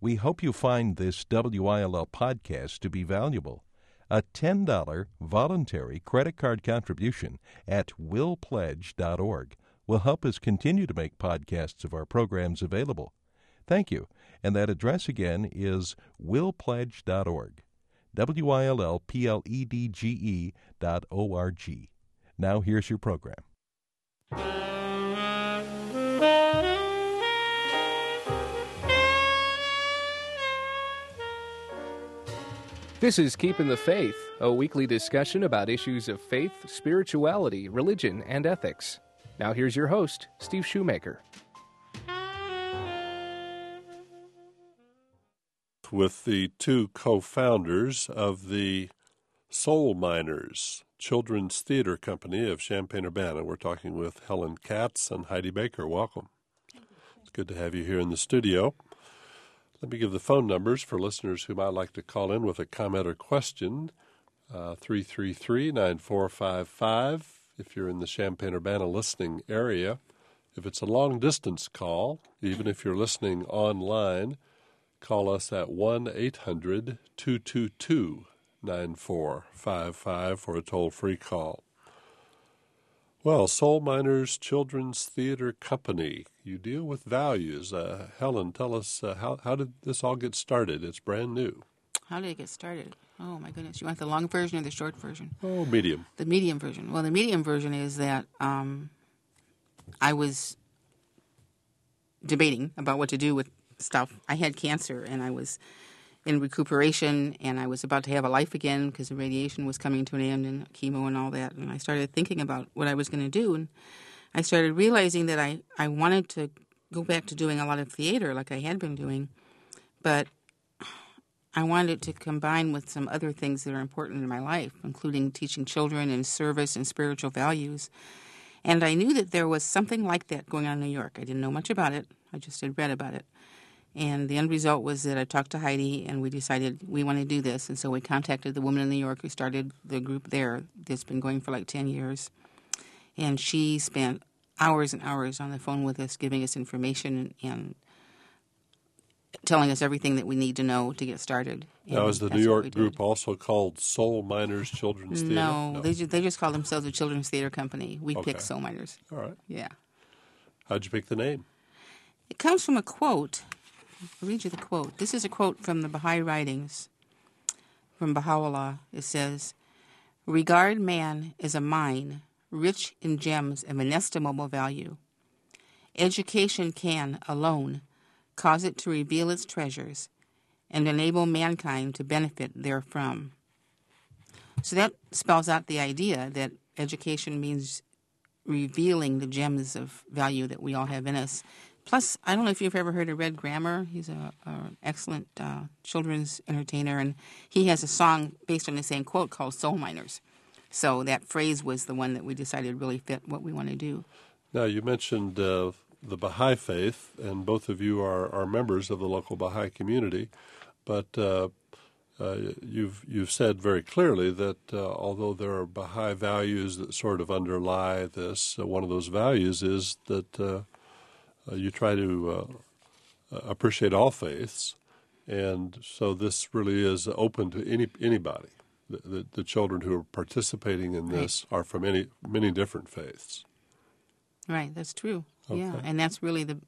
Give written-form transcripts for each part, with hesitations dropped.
We hope you find this WILL podcast to be valuable. A $10 voluntary credit card contribution at willpledge.org will help us continue to make podcasts of our programs available. Thank you. And that address again is willpledge.org. WILLPLEDGE.org. Now here's your program. This is Keeping the Faith, a weekly discussion about issues of faith, spirituality, religion, and ethics. Now here's your host, Steve Shoemaker. With the two co-founders of the Soul Miners Children's Theater Company of Champaign-Urbana. We're talking with Helen Katz and Heidi Baker. Welcome. It's good to have you here in the studio. Let me give the phone numbers for listeners who might like to call in with a comment or question. 333-9455 if you're in the Champaign-Urbana listening area. If it's a long-distance call, even if you're listening online, call us at 1-800-222-9455 for a toll-free call. Well, Soul Miners Children's Theater Company, you deal with values. Helen, tell us, how did this all get started? It's brand new. How did it get started? Oh, my goodness. You want the long version or the short version? Oh, medium. The medium version. Well, the medium version is that I was debating about what to do with stuff. I had cancer, and I was in recuperation, and I was about to have a life again because the radiation was coming to an end and chemo and all that. And I started thinking about what I was going to do, and I started realizing that I wanted to go back to doing a lot of theater like I had been doing, but I wanted it to combine with some other things that are important in my life, including teaching children and service and spiritual values. And I knew that there was something like that going on in New York. I didn't know much about it. I just had read about it. And the end result was that I talked to Heidi, and we decided we want to do this. And so we contacted the woman in New York who started the group there that's been going for like 10 years. And she spent hours and hours on the phone with us, giving us information and telling us everything that we need to know to get started. Now, is the New York group also called Soul Miners Children's Theater? No. They just call themselves a Children's Theater Company. We picked Soul Miners. All right. Yeah. How'd you pick the name? It comes from a quote. I'll read you the quote. This is a quote from the Baha'i writings, from Baha'u'llah. It says, "Regard man as a mine, rich in gems of inestimable value. Education can, alone, cause it to reveal its treasures and enable mankind to benefit therefrom." So that spells out the idea that education means revealing the gems of value that we all have in us. Plus, I don't know if you've ever heard of Red Grammer. He's an excellent children's entertainer, and he has a song based on the same quote called Soul Miners. So that phrase was the one that we decided really fit what we want to do. Now, you mentioned the Baha'i faith, and both of you are members of the local Baha'i community, but you've said very clearly that although there are Baha'i values that sort of underlie this, one of those values is that you try to appreciate all faiths, and so this really is open to anybody. The children who are participating in this are from many different faiths. Right, that's true. Okay. Yeah, and that's really the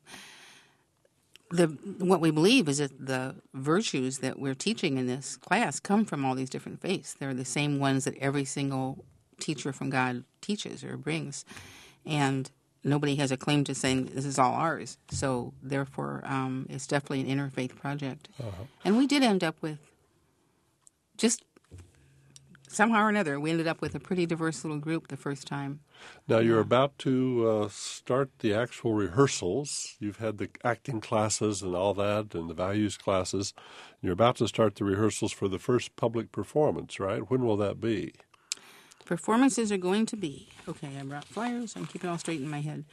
what we believe is that the virtues that we're teaching in this class come from all these different faiths. They're the same ones that every single teacher from God teaches or brings, and nobody has a claim to saying this is all ours. So therefore, it's definitely an interfaith project. And we did end up with, just somehow or another, we ended up with a pretty diverse little group the first time. Now, you're about to start the actual rehearsals. You've had the acting classes and all that and the values classes. You're about to start the rehearsals for the first public performance, right? When will that be? Performances are going to be, okay, I brought flyers. I'm keeping it all straight in my head.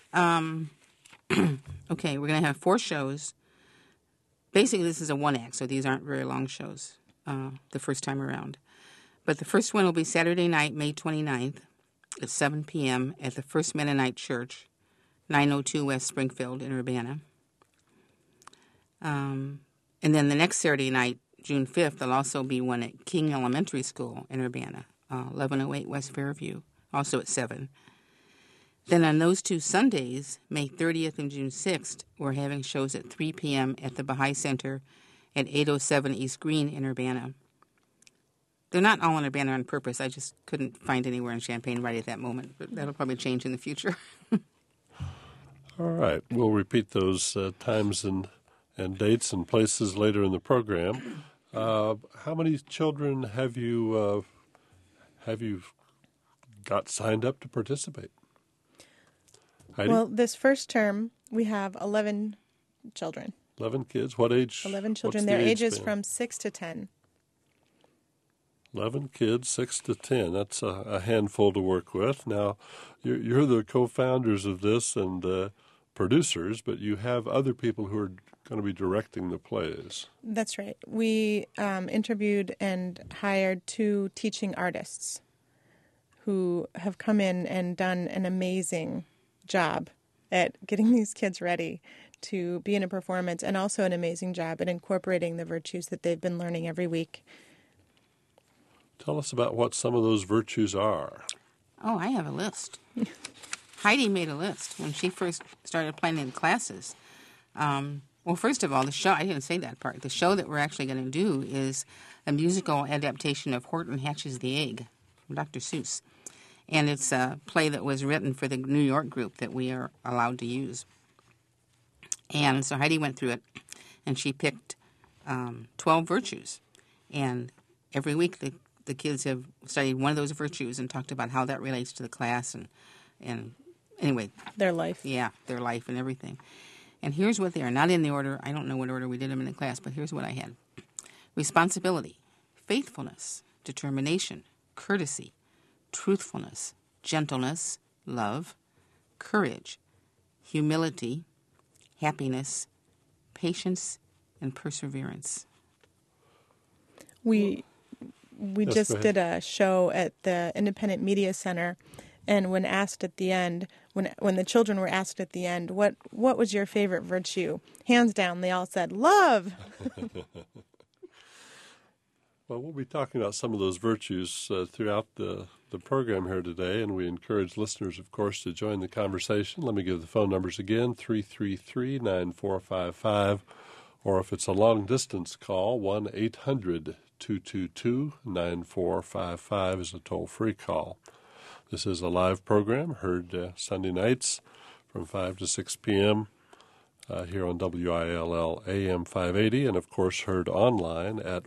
Okay, we're going to have 4 shows. Basically, this is a one act, so these aren't very long shows the first time around. But the first one will be Saturday night, May 29th at 7 p.m. at the First Mennonite Church, 902 West Springfield in Urbana. And then the next Saturday night, June 5th, there'll also be one at King Elementary School in Urbana, 1108 West Fairview, also at 7. Then on those 2 Sundays, May 30th and June 6th, we're having shows at 3 p.m. at the Baha'i Center at 807 East Green in Urbana. They're not all in Urbana on purpose. I just couldn't find anywhere in Champaign right at that moment, but that'll probably change in the future. All right. We'll repeat those times and dates and places later in the program. How many children have you got signed up to participate? Heidi? Well, this first term, we have 11 children. 11 kids. What age? 11 children. What's the Their age ages span? from 6 to 10. 11 kids, 6 to 10. That's a handful to work with. Now, you're the co-founders of this and producers, but you have other people who are going to be directing the plays. That's right. We interviewed and hired 2 teaching artists who have come in and done an amazing job at getting these kids ready to be in a performance, and also an amazing job at incorporating the virtues that they've been learning every week. Tell us about what some of those virtues are. Oh, I have a list. Heidi made a list when she first started planning the classes. Well, first of all, the show, I didn't say that part. The show that we're actually going to do is a musical adaptation of Horton Hatches the Egg from Dr. Seuss. And it's a play that was written for the New York group that we are allowed to use. And so Heidi went through it, and she picked 12 virtues. And every week the kids have studied one of those virtues and talked about how that relates to the class and anyway. Their life. Yeah, their life and everything. And here's what they are. Not in the order. I don't know what order we did them in the class, but here's what I had. Responsibility, faithfulness, determination, courtesy, truthfulness, gentleness, love, courage, humility, happiness, patience, and perseverance. We Yes, just go ahead. did a show at the Independent Media Center, and when asked at the end, when the children were asked at the end, what was your favorite virtue? Hands down, they all said love. Well, we'll be talking about some of those virtues throughout the program here today, and we encourage listeners, of course, to join the conversation. Let me give the phone numbers again, 333-9455, or if it's a long-distance call, 1-800-222-9455 is a toll-free call. This is a live program heard Sunday nights from 5 to 6 p.m. Here on WILL AM 580, and of course heard online at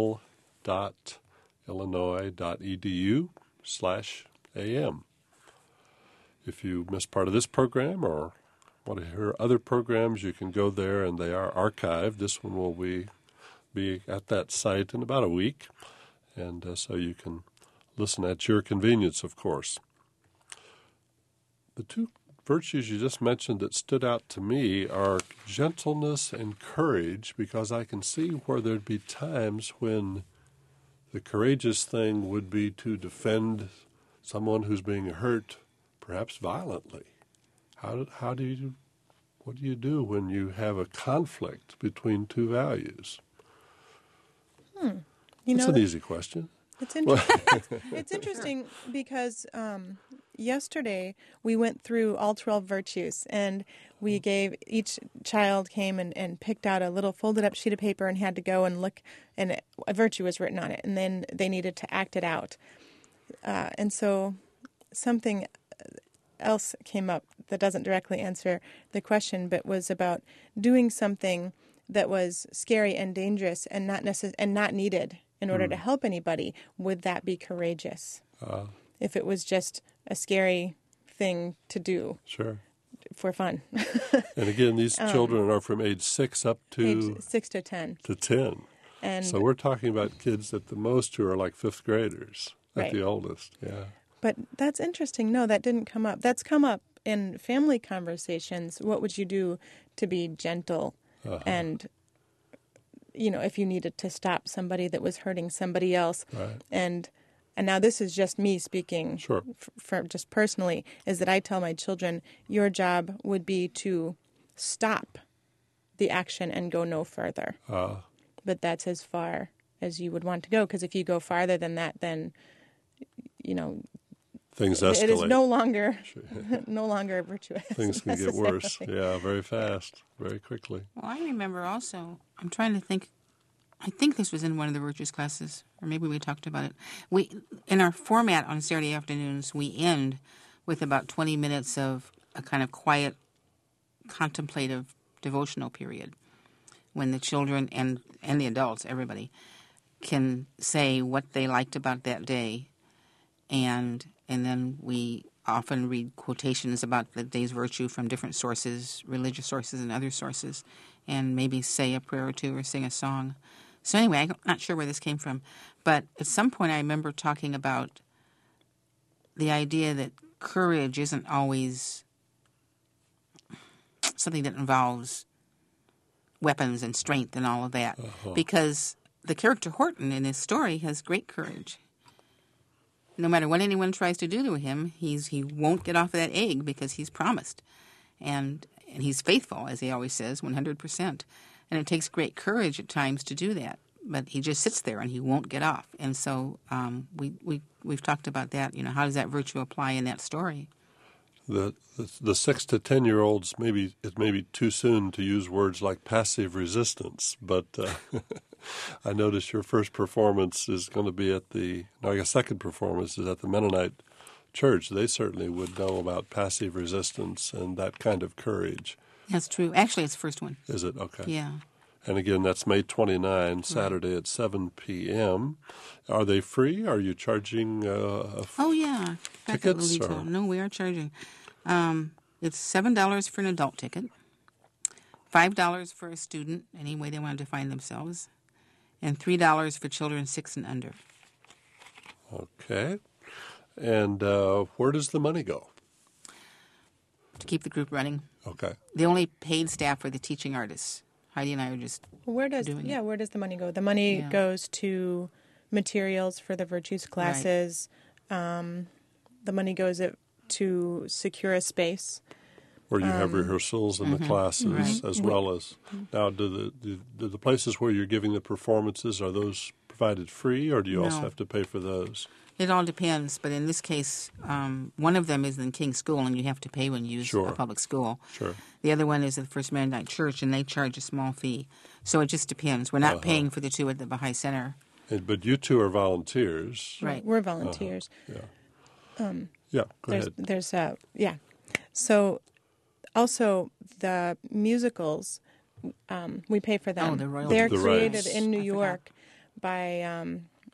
will.illinois.edu/am. If you missed part of this program or want to hear other programs, you can go there, and they are archived. This one will be at that site in about a week, and so you can listen at your convenience, of course. The 2 virtues you just mentioned that stood out to me are gentleness and courage, because I can see where there'd be times when the courageous thing would be to defend someone who's being hurt, perhaps violently. What do you do when you have a conflict between 2 values? It's an easy question. It's interesting. It's interesting because yesterday we went through all 12 virtues, and we gave each child came and picked out a little folded up sheet of paper and had to go and look, and a virtue was written on it, and then they needed to act it out. And so something else came up that doesn't directly answer the question, but was about doing something that was scary and dangerous and not needed in order to help anybody. Would that be courageous? If it was just a scary thing to do. Sure. For fun. And again, these children are from age 6 up to Age 6 to 10. to 10. And So we're talking about kids at the most who are like 5th graders at Right. the oldest. Yeah. But that's interesting. No, that didn't come up. That's come up in family conversations. What would you do to be gentle? And, if you needed to stop somebody that was hurting somebody else. Right. And now this is just me speaking Sure. for just personally, is that I tell my children, your job would be to stop the action and go no further. But that's as far as you would want to go, because if you go farther than that, then, things escalate. It is no longer virtuous. Things can get worse. Yeah, very fast, very quickly. Well, I remember also, I'm trying to think, I think this was in one of the virtues classes, or maybe we talked about it. In our format on Saturday afternoons, we end with about 20 minutes of a kind of quiet, contemplative, devotional period when the children and the adults, everybody, can say what they liked about that day, and then we often read quotations about the day's virtue from different sources, religious sources and other sources, and maybe say a prayer or two or sing a song. So anyway, I'm not sure where this came from, but at some point I remember talking about the idea that courage isn't always something that involves weapons and strength and all of that, because the character Horton in his story has great courage. No matter what anyone tries to do to him, he won't get off of that egg because he's promised. And he's faithful, as he always says, 100%. And it takes great courage at times to do that. But he just sits there and he won't get off. And so we've talked about that. How does that virtue apply in that story? The 6 to 10-year-olds, it may be too soon to use words like passive resistance, but I notice your first performance is going to be second performance is at the Mennonite Church. They certainly would know about passive resistance and that kind of courage. That's true. Actually, it's the first one. Is it? Okay. Yeah. And again, that's May 29, Saturday at 7 p.m. Are they free? Are you charging Oh, yeah. tickets? No, we are charging. It's $7 for an adult ticket, $5 for a student, any way they want to define themselves, and $3 for children 6 and under. Okay. And where does the money go? To keep the group running. Okay. The only paid staff are the teaching artists. Heidi and I are just doing it. Where does the money go? The money goes to materials for the virtues classes. Right. The money goes to secure a space where you have rehearsals and the classes as well as. Now, do the places where you're giving the performances, are those provided free, or do you also have to pay for those? It all depends, but in this case, one of them is in King's School, and you have to pay when you use a public school. Sure. The other one is at the First Mennonite Church, and they charge a small fee. So it just depends. We're not paying for the two at the Baha'i Center. But you two are volunteers. Right. We're volunteers. Yeah, go ahead. There's So also the musicals, we pay for them. Oh, the royalties. They're The created rights. in New York by...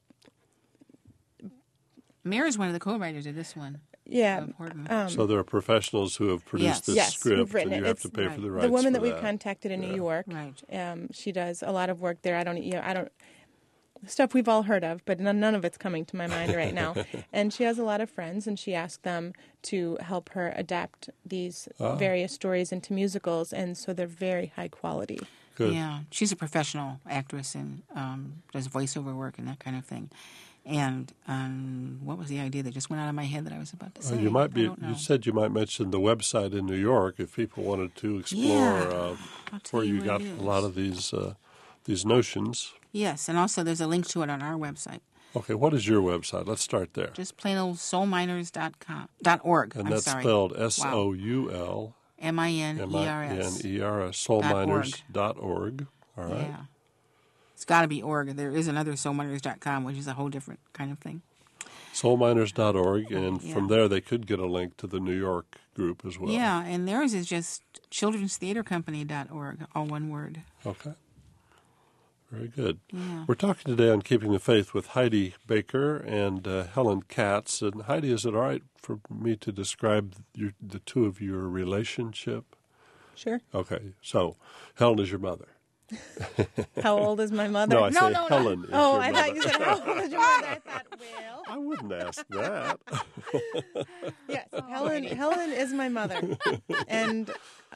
Mayor is one of the co-writers of this one. Yeah. So there are professionals who have produced this script, and you have to pay for the rights. The woman for that we've contacted in New York, she does a lot of work there. I don't stuff we've all heard of, but none of it's coming to my mind right now. And she has a lot of friends, and she asked them to help her adapt these various stories into musicals, and so they're very high quality. Good. Yeah, she's a professional actress and does voiceover work and that kind of thing. And what was the idea that just went out of my head that I was about to say? You said you might mention the website in New York if people wanted to explore where you got a lot of these notions. Yes, and also there's a link to it on our website. Okay, what is your website? Let's start there. Just plain old soulminers.org. And that's spelled SOUL MINERS. soulminers.org. All right. Yeah. It's got to be org. There is another soulminers.com, which is a whole different kind of thing. Soulminers.org, and from there they could get a link to the New York group as well. Yeah, and theirs is just childrenstheatercompany.org, all one word. Okay. Very good. Yeah. We're talking today on Keeping the Faith with Heidi Baker and Helen Katz. And Heidi, is it all right for me to describe the two of your relationship? Sure. Okay. So Helen is your mother. How old is my mother? No, I say Helen is your I mother. thought you said how old is your mother. I thought, well. I wouldn't ask that. Yes, Helen is my mother. And,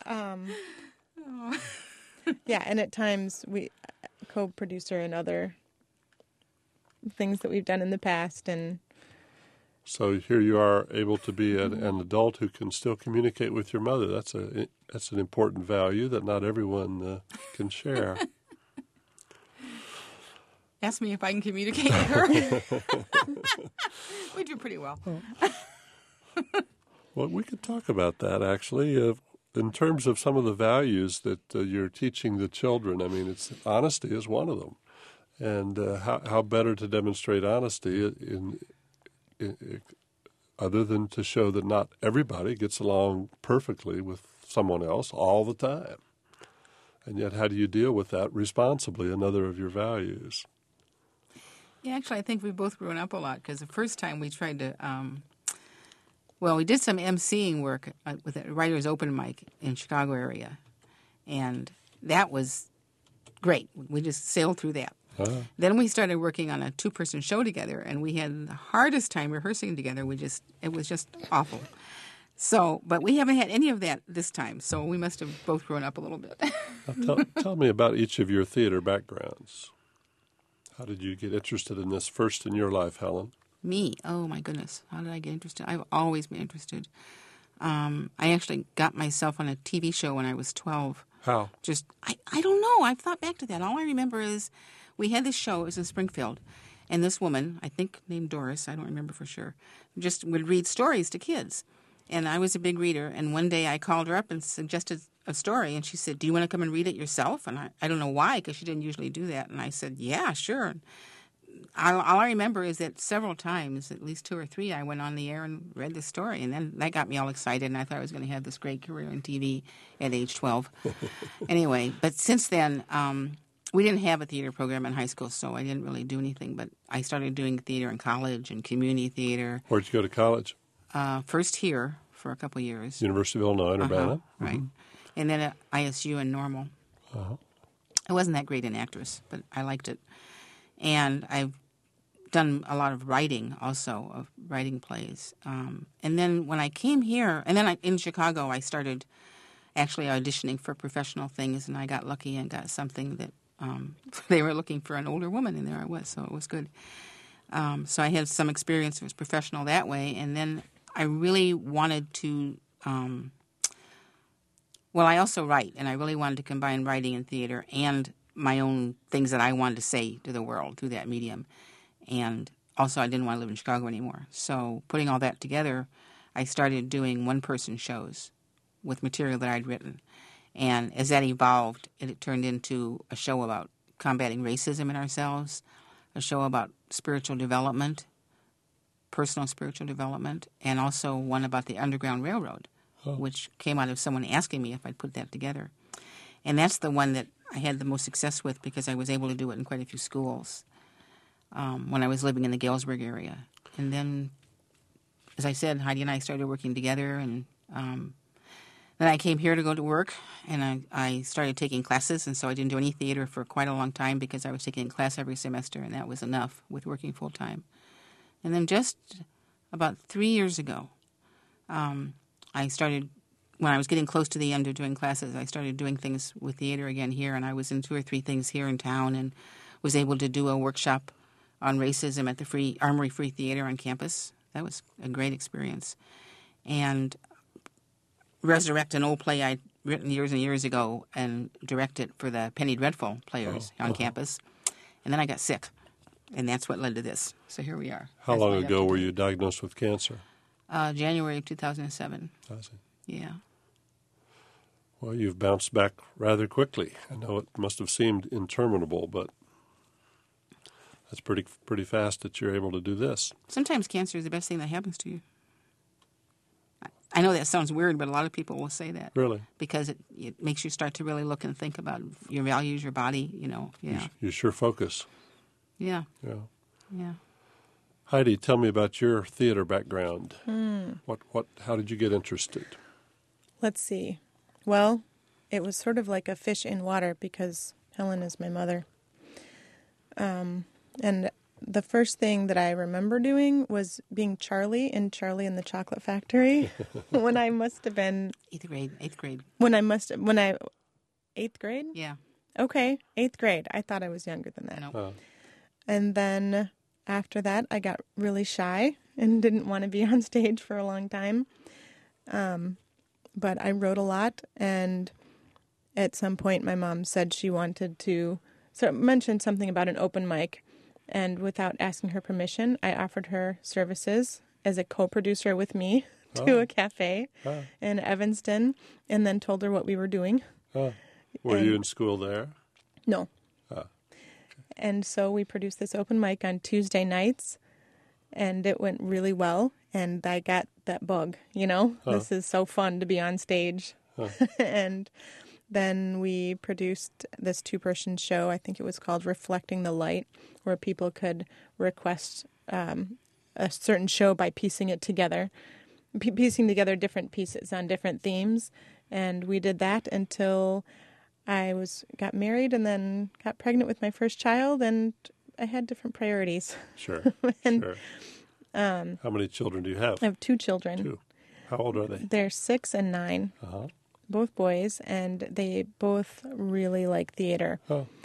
and at times we co-producer in other things that we've done in the past. And So here you are able to be an adult who can still communicate with your mother. That's an important value that not everyone can share. Ask me if I can communicate with her. We do pretty well. Well, we could talk about that, actually, in terms of some of the values that you're teaching the children. I mean, honesty is one of them. And how better to demonstrate honesty other than to show that not everybody gets along perfectly with someone else all the time. And yet, how do you deal with that responsibly, another of your values? Yeah, actually, I think we've both grown up a lot because the first time we tried to, we did some emceeing work with a writer's open mic in Chicago area, and that was great. We just sailed through that. Then we started working on a 2-person show together, and we had the hardest time rehearsing together. It was just awful. So, but we haven't had any of that this time, so we must have both grown up a little bit. Tell me about each of your theater backgrounds. How did you get interested in this first in your life, Helen? Me? Oh, my goodness. How did I get interested? I've always been interested. I actually got myself on a TV show when I was 12. How? I don't know. I've thought back to that. All I remember is we had this show. It was in Springfield. And this woman, I think named Doris, I don't remember for sure, just would read stories to kids. And I was a big reader. And one day I called her up and suggested a story. And she said, "Do you want to come and read it yourself?" And I don't know why, because she didn't usually do that. And I said, "Yeah, sure." And all I remember is that several times, at least 2 or 3, I went on the air and read the story. And then that got me all excited. And I thought I was going to have this great career in TV at age 12. Anyway, but since then, we didn't have a theater program in high school, so I didn't really do anything. But I started doing theater in college and community theater. Where'd you go to college? First here for a couple of years. University of Illinois, Urbana. Right. And then at ISU in Normal. I wasn't that great an actress, but I liked it. And I've done a lot of writing also, of writing plays. And then when I came here, and then in Chicago, I started actually auditioning for professional things, and I got lucky and got something that they were looking for an older woman, and there I was, so it was good. So I had some experience as professional that way, and then I really wanted to, I also write, and I really wanted to combine writing and theater and my own things that I wanted to say to the world through that medium. And also I didn't want to live in Chicago anymore. So putting all that together, I started doing 1-person shows with material that I'd written. And as that evolved, it turned into a show about combating racism in ourselves, a show about spiritual development, personal spiritual development, and also one about the Underground Railroad, which came out of someone asking me if I'd put that together. And that's the one that I had the most success with because I was able to do it in quite a few schools when I was living in the Galesburg area. And then, as I said, Heidi and I started working together, and then I came here to go to work, and I started taking classes, and so I didn't do any theater for quite a long time because I was taking a class every semester, and that was enough with working full-time. And then just about 3 years ago, I started, when I was getting close to the end of doing classes, I started doing things with theater again here, and I was in 2 or 3 things here in town and was able to do a workshop on racism at the Armory Free Theater on campus. That was a great experience. And resurrect an old play I'd written years and years ago and direct it for the Penny Dreadful players on campus. And then I got sick, and that's what led to this. So here we are. How long ago were you diagnosed with cancer? January of 2007. I see. Yeah. Well, you've bounced back rather quickly. I know it must have seemed interminable, but that's pretty fast that you're able to do this. Sometimes cancer is the best thing that happens to you. I know that sounds weird, but a lot of people will say that. Really? Because it makes you start to really look and think about your values, your body, yeah. You sure focus. Yeah. Yeah. Yeah. Heidi, tell me about your theater background. How did you get interested? Let's see. Well, it was sort of like a fish in water because Helen is my mother. And the first thing that I remember doing was being Charlie in Charlie and the Chocolate Factory when I must have been... 8th grade. 8th grade? Yeah. Okay, 8th grade. I thought I was younger than that. No. And then after that, I got really shy and didn't want to be on stage for a long time. But I wrote a lot, and at some point my mom said she wanted to mention something about an open mic, and without asking her permission, I offered her services as a co-producer with me to a cafe in Evanston, and then told her what we were doing. Were you in school there? No. And so we produced this open mic on Tuesday nights, and it went really well. And I got that bug, This is so fun to be on stage. And then we produced this 2-person show. I think it was called Reflecting the Light, where people could request a certain show by piecing it together, piecing together different pieces on different themes. And we did that until I got married and then got pregnant with my first child, and I had different priorities. Sure, and, sure. How many children do you have? I have 2 children. 2. How old are they? They're 6 and 9, both boys, and they both really like theater.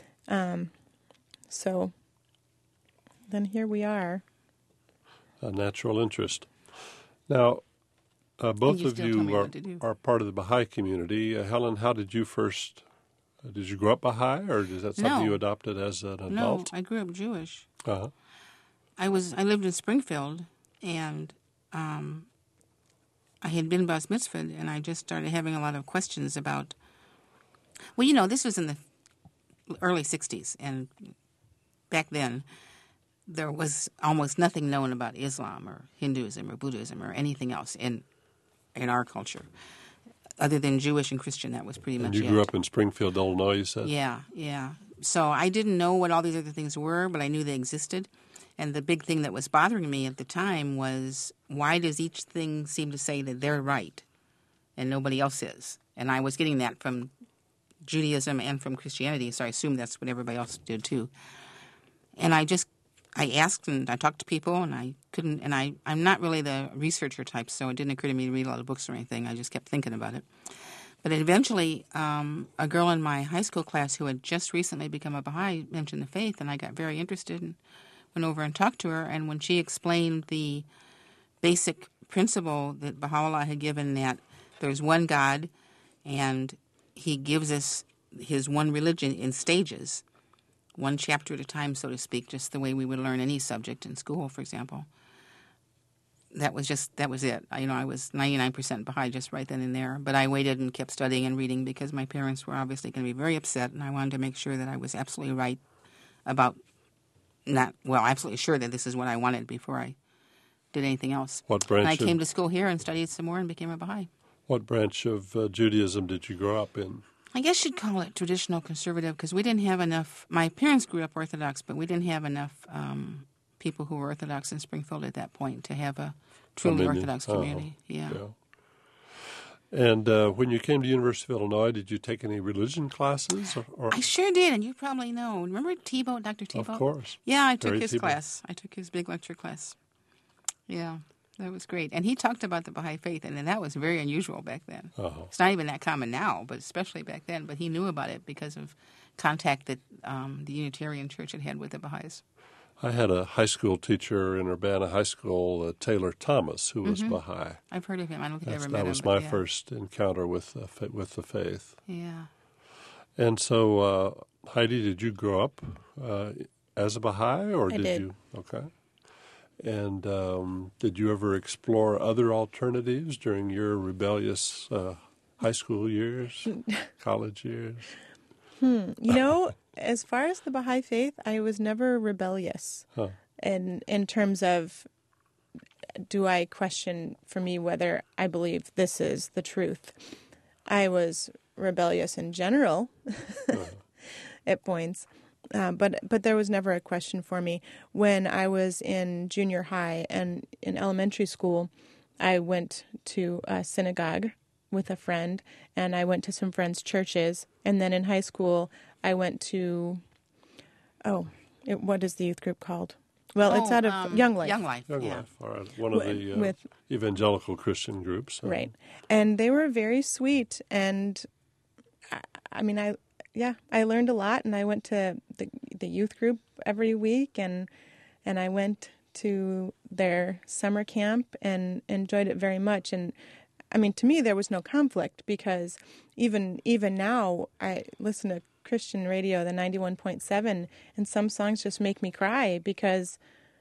So then here we are. A natural interest. Now, both of you are part of the Baha'i community. Helen, how did you first... did you grow up Baha'i, or is that something you adopted as an adult? No, I grew up Jewish. I lived in Springfield, and I had been bar mitzvahed, and I just started having a lot of questions about... Well, this was in the early 60s, and back then there was almost nothing known about Islam or Hinduism or Buddhism or anything else in our culture. Other than Jewish and Christian, that was pretty much it. And you grew up in Springfield, Illinois, you said? Yeah. So I didn't know what all these other things were, but I knew they existed. And the big thing that was bothering me at the time was, why does each thing seem to say that they're right and nobody else is? And I was getting that from Judaism and from Christianity, so I assumed that's what everybody else did too. And I asked and I talked to people, and I couldn't, and I'm not really the researcher type, so it didn't occur to me to read a lot of books or anything. I just kept thinking about it. But eventually, a girl in my high school class who had just recently become a Baha'i mentioned the faith, and I got very interested and went over and talked to her. And when she explained the basic principle that Baha'u'llah had given, that there's one God, and he gives us his one religion in stages, one chapter at a time, so to speak, just the way we would learn any subject in school, for example. That was it. I was 99% Baha'i just right then and there. But I waited and kept studying and reading because my parents were obviously going to be very upset, and I wanted to make sure that I was absolutely right about absolutely sure that this is what I wanted before I did anything else. What branch? And I came to school here and studied some more and became a Baha'i. What branch of Judaism did you grow up in? I guess you'd call it traditional conservative, because we didn't have enough. My parents grew up Orthodox, but we didn't have enough people who were Orthodox in Springfield at that point to have a truly Orthodox community. Yeah. And when you came to University of Illinois, did you take any religion classes? Or? I sure did, and you probably know. Remember Tebow, Dr. Tebow? Of course. Yeah, I took Harry his Tebow. class. I took his big lecture class. Yeah, that was great. And he talked about the Baha'i faith, and that was very unusual back then. It's not even that common now, but especially back then. But he knew about it because of contact that the Unitarian Church had had with the Baha'is. I had a high school teacher in Urbana High School, Taylor Thomas, who was Baha'i. I've heard of him. I don't think I ever met him. That was my first encounter with the faith. Yeah. And so, Heidi, did you grow up as a Baha'i, or I did you? Okay. And did you ever explore other alternatives during your rebellious high school years, college years? As far as the Baha'i faith, I was never rebellious. In terms of, do I question for me whether I believe this is the truth? I was rebellious in general at points. But there was never a question for me. When I was in junior high and in elementary school, I went to a synagogue with a friend, and I went to some friends' churches. And then in high school, I went to, what is the youth group called? Well, it's out of Young Life. Young Life, Young yeah. Life, all right. One of the evangelical Christian groups. Right. And they were very sweet. And, I learned a lot. And I went to the youth group every week. And I went to their summer camp and enjoyed it very much. And I mean, to me, there was no conflict, because even now I listen to Christian radio, the 91.7, and some songs just make me cry because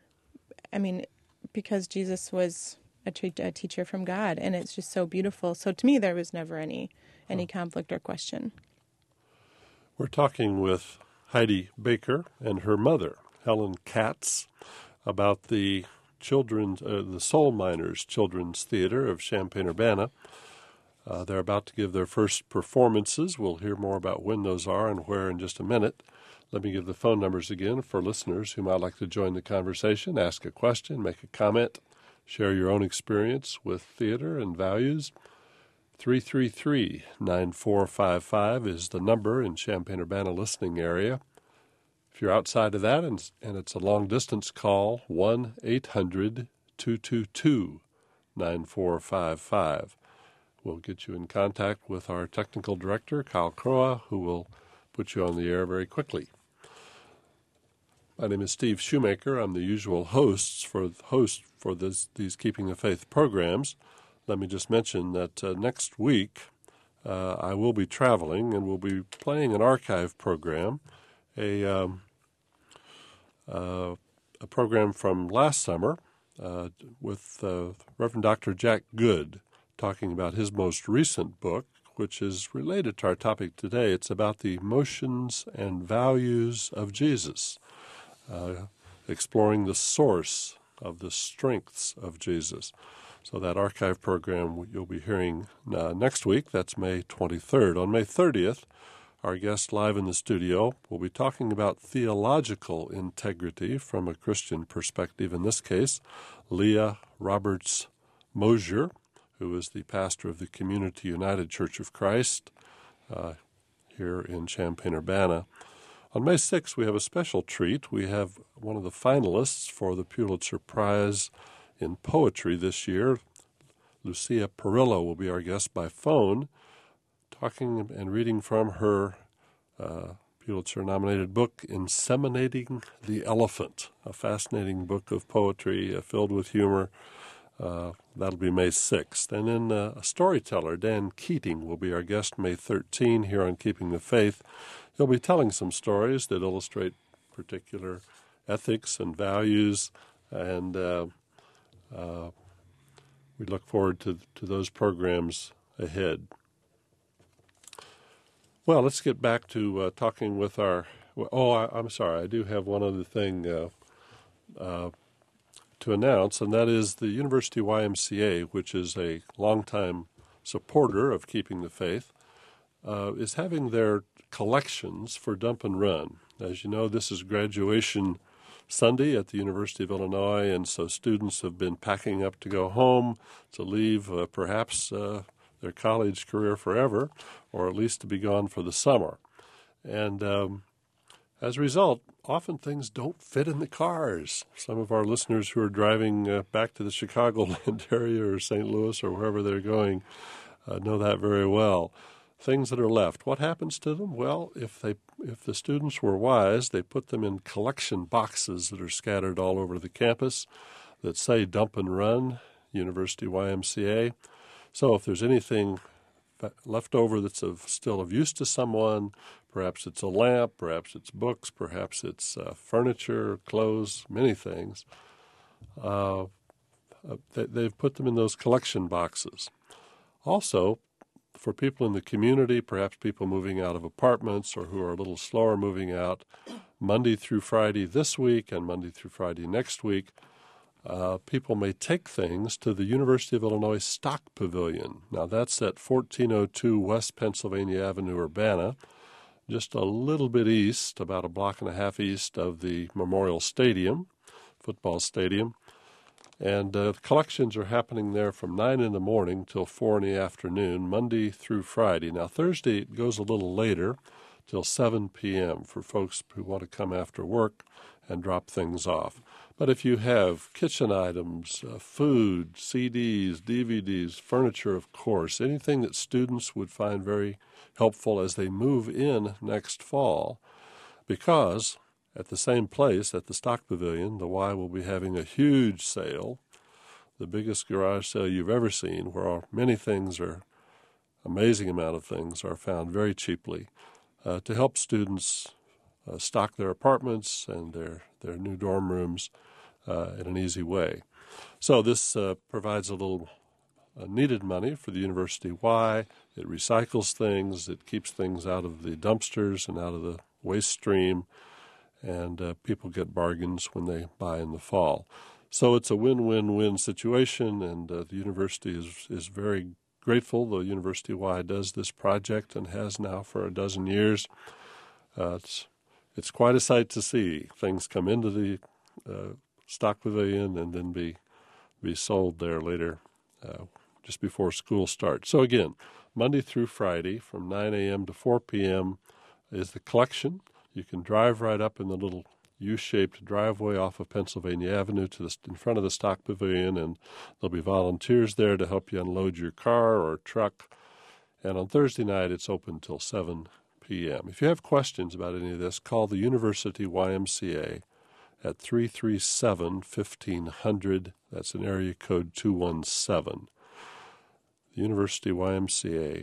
Jesus was a teacher from God, and it's just so beautiful. So to me, there was never any conflict or question. We're talking with Heidi Baker and her mother, Helen Katz, about the Soul Miners Children's Theater of Champaign-Urbana. They're about to give their first performances. We'll hear more about when those are and where in just a minute. Let me give the phone numbers again for listeners who might like to join the conversation, ask a question, make a comment, share your own experience with theater and values. 333-9455 is the number in Champaign-Urbana listening area. If you're outside of that and it's a long-distance call, 1-800-222-9455. We'll get you in contact with our technical director, Kyle Croa, who will put you on the air very quickly. My name is Steve Shoemaker. I'm the usual host for these Keeping the Faith programs. Let me just mention that next week I will be traveling and we'll be playing an archive program, a program from last summer with Reverend Dr. Jack Good, talking about his most recent book, which is related to our topic today. It's about the emotions and values of Jesus, exploring the source of the strengths of Jesus. So that archive program you'll be hearing next week. That's May 23rd. On May 30th, our guest live in the studio will be talking about theological integrity from a Christian perspective. In this case, Leah Roberts Mosier, who is the pastor of the Community United Church of Christ here in Champaign-Urbana. On May 6th, we have a special treat. We have one of the finalists for the Pulitzer Prize in Poetry this year. Lucia Perillo will be our guest by phone, talking and reading from her Pulitzer-nominated book, Inseminating the Elephant, a fascinating book of poetry filled with humor. That'll be May 6th. And then a storyteller, Dan Keating, will be our guest May 13 here on Keeping the Faith. He'll be telling some stories that illustrate particular ethics and values, and we look forward to those programs ahead. Well, let's get back to talking with our... I'm sorry, I do have one other thing to announce, and that is the University YMCA, which is a longtime supporter of Keeping the Faith, is having their collections for Dump and Run. As you know, this is graduation Sunday at the University of Illinois, and so students have been packing up to go home, to leave perhaps their college career forever, or at least to be gone for the summer. And as a result, often things don't fit in the cars. Some of our listeners who are driving back to the Chicagoland area or St. Louis or wherever they're going know that very well. Things that are left, what happens to them? Well, if the students were wise, they put them in collection boxes that are scattered all over the campus that say Dump and Run, University YMCA. So if there's anything left over that's still of use to someone, perhaps it's a lamp, perhaps it's books, perhaps it's furniture, clothes, many things, they've put them in those collection boxes. Also, for people in the community, perhaps people moving out of apartments or who are a little slower moving out, Monday through Friday this week and Monday through Friday next week, people may take things to the University of Illinois Stock Pavilion. Now, that's at 1402 West Pennsylvania Avenue, Urbana, just a little bit east, about a block and a half east of the Memorial Stadium, football stadium. And collections are happening there from 9 in the morning till 4 in the afternoon, Monday through Friday. Now, Thursday it goes a little later, till 7 p.m. for folks who want to come after work and drop things off. But if you have kitchen items, food, CDs, DVDs, furniture, of course, anything that students would find very helpful as they move in next fall, because at the same place, at the Stock Pavilion, the Y will be having a huge sale, the biggest garage sale you've ever seen, where many things amazing amount of things are found very cheaply, to help students stock their apartments and their new dorm rooms in an easy way. So this provides a little needed money for the University Y. It recycles things. It keeps things out of the dumpsters and out of the waste stream, and people get bargains when they buy in the fall. So it's a win-win-win situation, and the university is very grateful. The University Y does this project and has now for a dozen years. It's quite a sight to see things come into the Stock Pavilion and then be sold there later, just before school starts. So again, Monday through Friday from 9 a.m. to 4 p.m. is the collection. You can drive right up in the little U-shaped driveway off of Pennsylvania Avenue in front of the Stock Pavilion, and there'll be volunteers there to help you unload your car or truck. And on Thursday night, it's open till 7 p.m. If you have questions about any of this, call the University YMCA at 337-1500. That's an area code 217. The University YMCA.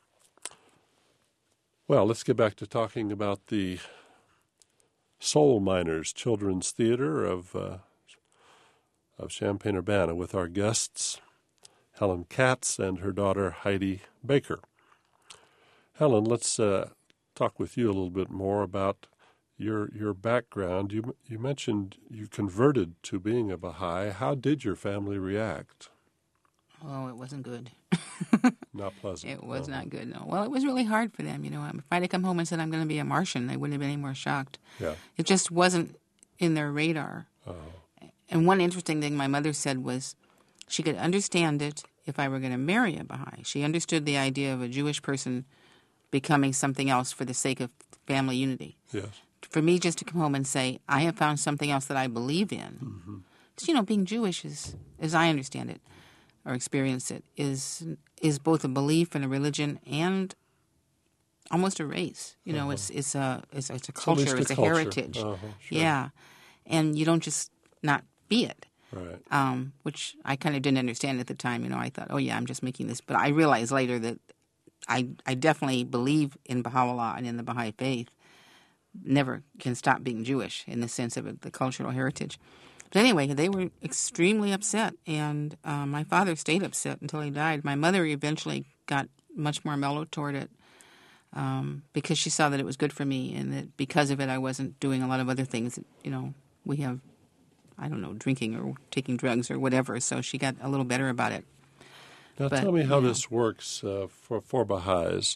Well, let's get back to talking about the Soul Miners Children's Theater of Champaign-Urbana with our guests, Helen Katz and her daughter Heidi Baker. Helen, let's talk with you a little bit more about your background. You mentioned you converted to being a Baha'i. How did your family react? Oh, it wasn't good. Not pleasant. It was not good, no. Well, it was really hard for them, If I had come home and said I'm going to be a Martian, they wouldn't have been any more shocked. Yeah. It just wasn't in their radar. Oh. And one interesting thing my mother said was she could understand it if I were going to marry a Baha'i. She understood the idea of a Jewish person becoming something else for the sake of family unity. Yes. For me just to come home and say, I have found something else that I believe in. Because, being Jewish is, as I understand it, or experience it, is both a belief and a religion and almost a race. It's a culture, it's a heritage. Sure. Yeah. And you don't just not be it. Right. Which I kind of didn't understand at the time. I thought, oh yeah, I'm just making this. But I realized later that I definitely believe in Baha'u'llah and in the Baha'i faith. Never can stop being Jewish in the sense of it, the cultural heritage. But anyway, they were extremely upset, and my father stayed upset until he died. My mother eventually got much more mellow toward it because she saw that it was good for me, and that because of it I wasn't doing a lot of other things that, we have, drinking or taking drugs or whatever, so she got a little better about it. Now tell me how this works for Baha'is.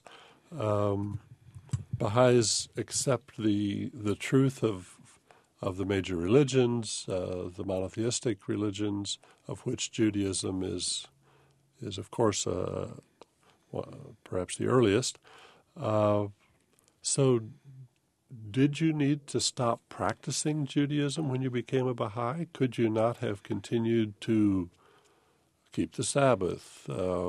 Baha'is accept the truth of the major religions, the monotheistic religions, of which Judaism is of course perhaps the earliest. So did you need to stop practicing Judaism when you became a Baha'i? Could you not have continued to keep the Sabbath,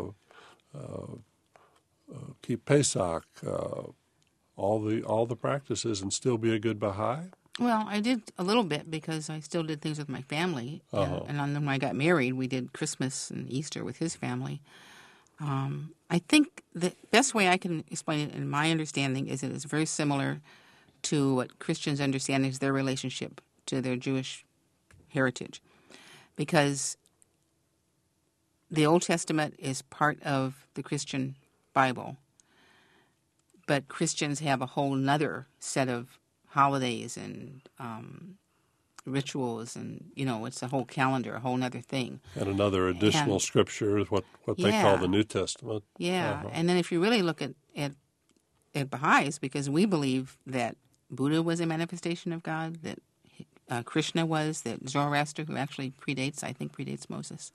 keep Pesach, all the practices, and still be a good Baha'i? Well, I did a little bit because I still did things with my family. And then when I got married, we did Christmas and Easter with his family. I think the best way I can explain it in my understanding is it is very similar to what Christians understand is their relationship to their Jewish heritage. Because the Old Testament is part of the Christian Bible, but Christians have a whole nother set of holidays and rituals, and it's a whole calendar, a whole nother thing. And another additional scripture is what they call the New Testament. Yeah, and then if you really look at Baha'is, because we believe that Buddha was a manifestation of God, that Krishna was, that Zoroaster, who actually predates Moses,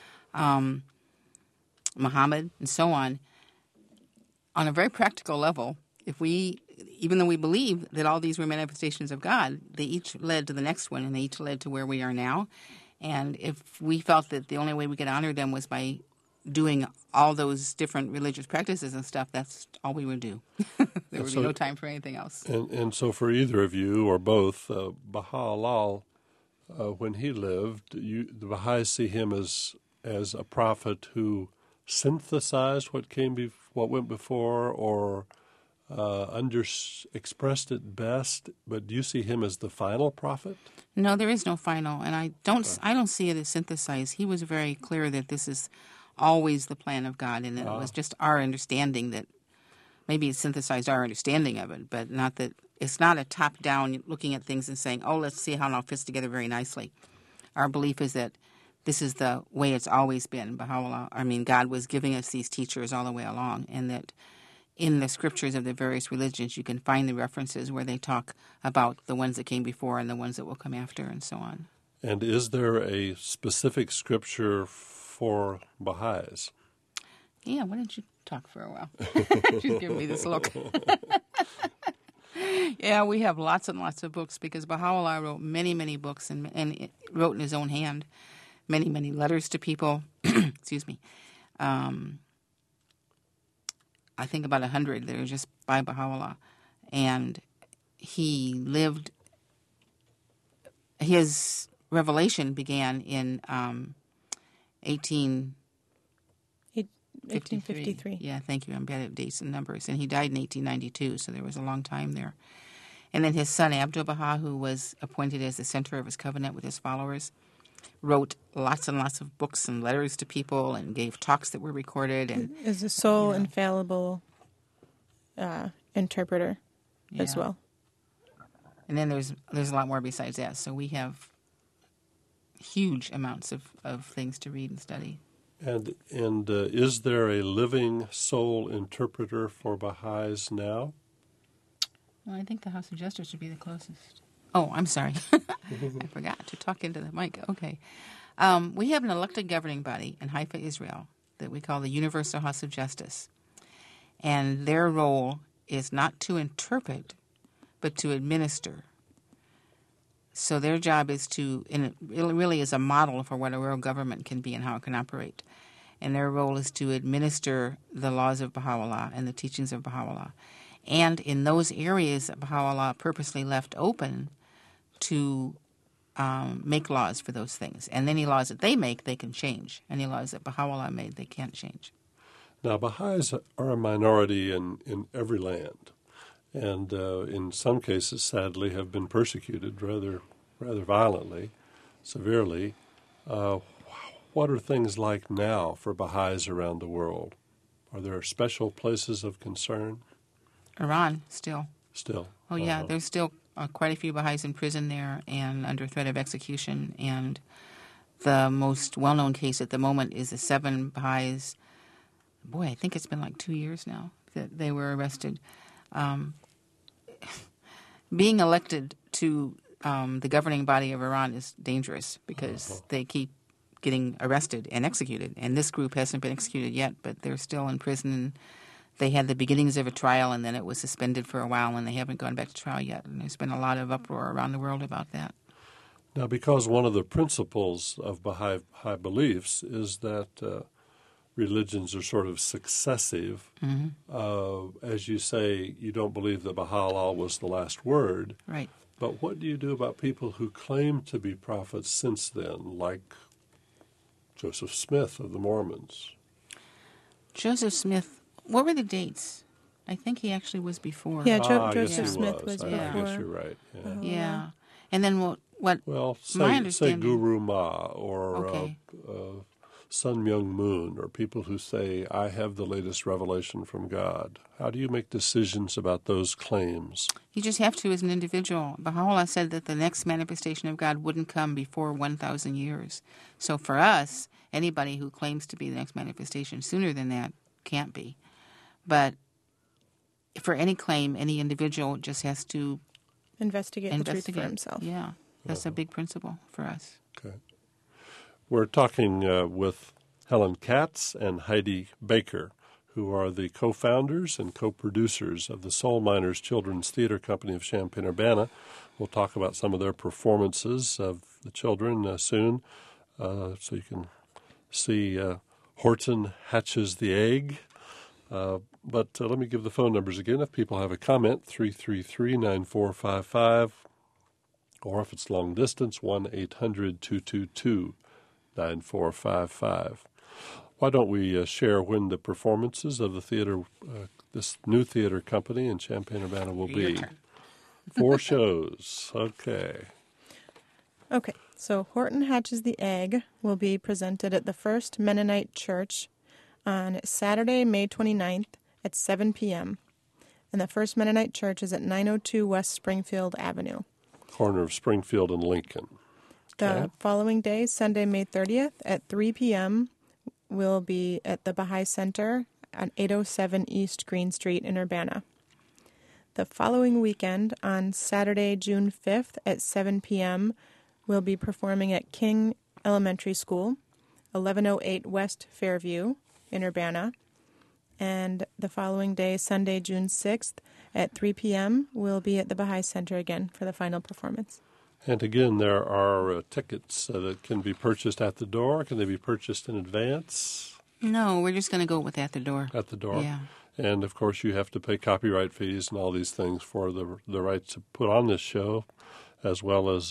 Muhammad, and so on a very practical level, even though we believe that all these were manifestations of God, they each led to the next one, and they each led to where we are now. And if we felt that the only way we could honor them was by doing all those different religious practices and stuff, that's all we would do. There would be no time for anything else. And so for either of you or both, Baha'u'llah, when he lived, the Baha'is see him as a prophet who synthesized what went before, or expressed it best. But do you see him as the final prophet? No, there is no final, and I don't see it as synthesized. He was very clear that this is always the plan of God, and it was just our understanding that maybe it synthesized our understanding of it, but not that it's not a top-down looking at things and saying, oh, let's see how it all fits together very nicely. Our belief is that this is the way it's always been. God was giving us these teachers all the way along, and that in the scriptures of the various religions, you can find the references where they talk about the ones that came before and the ones that will come after, and so on. And is there a specific scripture for Baha'is? Yeah, why don't you talk for a while? She's giving me this look. Yeah, we have lots and lots of books because Baha'u'llah wrote many, many books and wrote in his own hand many, many letters to people. Excuse me. I think about 100 that are just by Baha'u'llah. And he lived, his revelation began in 1853. Yeah, thank you. I'm bad at dates and numbers. And he died in 1892, so there was a long time there. And then his son, Abdu'l-Baha, who was appointed as the center of his covenant with his followers, wrote lots and lots of books and letters to people and gave talks that were recorded. And is the sole infallible interpreter as well. And then there's a lot more besides that. So we have huge amounts of things to read and study. And is there a living soul interpreter for Baha'is now? Well, I think the House of Justice would be the closest. Oh, I'm sorry. I forgot to talk into the mic. Okay. We have an elected governing body in Haifa, Israel, that we call the Universal House of Justice. And their role is not to interpret, but to administer. So their job is and it really is a model for what a real government can be and how it can operate. And their role is to administer the laws of Baha'u'llah and the teachings of Baha'u'llah. And in those areas that Baha'u'llah purposely left open to make laws for those things. And any laws that they make, they can change. Any laws that Baha'u'llah made, they can't change. Now, Baha'is are a minority in every land. And in some cases, sadly, have been persecuted rather violently, severely. What are things like now for Baha'is around the world? Are there special places of concern? Iran, still. Still? Oh, yeah. There's still quite a few Baha'is in prison there and under threat of execution. And the most well-known case at the moment is the 7 Baha'is. Boy, I think it's been like 2 years now that they were arrested. Being elected to the governing body of Iran is dangerous because they keep getting arrested and executed. And this group hasn't been executed yet, but they're still in prison. And they had the beginnings of a trial, and then it was suspended for a while, and they haven't gone back to trial yet. And there's been a lot of uproar around the world about that. Now, because one of the principles of Baha'i beliefs is that religions are sort of successive. Mm-hmm. As you say, you don't believe that Baha'u'llah was the last word. Right. But what do you do about people who claim to be prophets since then, like Joseph Smith of the Mormons? Joseph Smith, what were the dates? I think he actually was before. Yeah, Joseph Smith was before. I guess you're right. Yeah. Yeah. And then what my understanding... say Guru Ma or Sun Myung Moon, or people who say, I have the latest revelation from God. How do you make decisions about those claims? You just have to as an individual. Baha'u'llah said that the next manifestation of God wouldn't come before 1,000 years. So for us, anybody who claims to be the next manifestation sooner than that can't be. But for any claim, any individual just has to investigate the truth for himself. Yeah, that's a big principle for us. Okay. We're talking with Helen Katz and Heidi Baker, who are the co-founders and co-producers of the Soul Miners Children's Theater Company of Champaign-Urbana. We'll talk about some of their performances of the children soon, so you can see Horton Hatches the Egg. But let me give the phone numbers again. If people have a comment, 333-9455, or if it's long distance, 1-800-222-9455. Why don't we share when the performances of the theater, this new theater company in Champaign-Urbana will Your be? turn. 4 shows. Okay. Okay, so Horton Hatches the Egg will be presented at the First Mennonite Church on Saturday, May 29th at 7 p.m. And the First Mennonite Church is at 902 West Springfield Avenue. Corner of Springfield and Lincoln. The Okay. following day, Sunday, May 30th at 3 p.m., will be at the Baha'i Center on 807 East Green Street in Urbana. The following weekend, on Saturday, June 5th at 7 p.m., we'll be performing at King Elementary School, 1108 West Fairview in Urbana. And the following day, Sunday, June 6th at 3 p.m., we'll be at the Baha'i Center again for the final performance. And again, there are tickets that can be purchased at the door. Can they be purchased in advance No, we're just going to go with at the door. at the door? Yeah. And, of course, you have to pay copyright fees and all these things for the rights to put on this show, as well as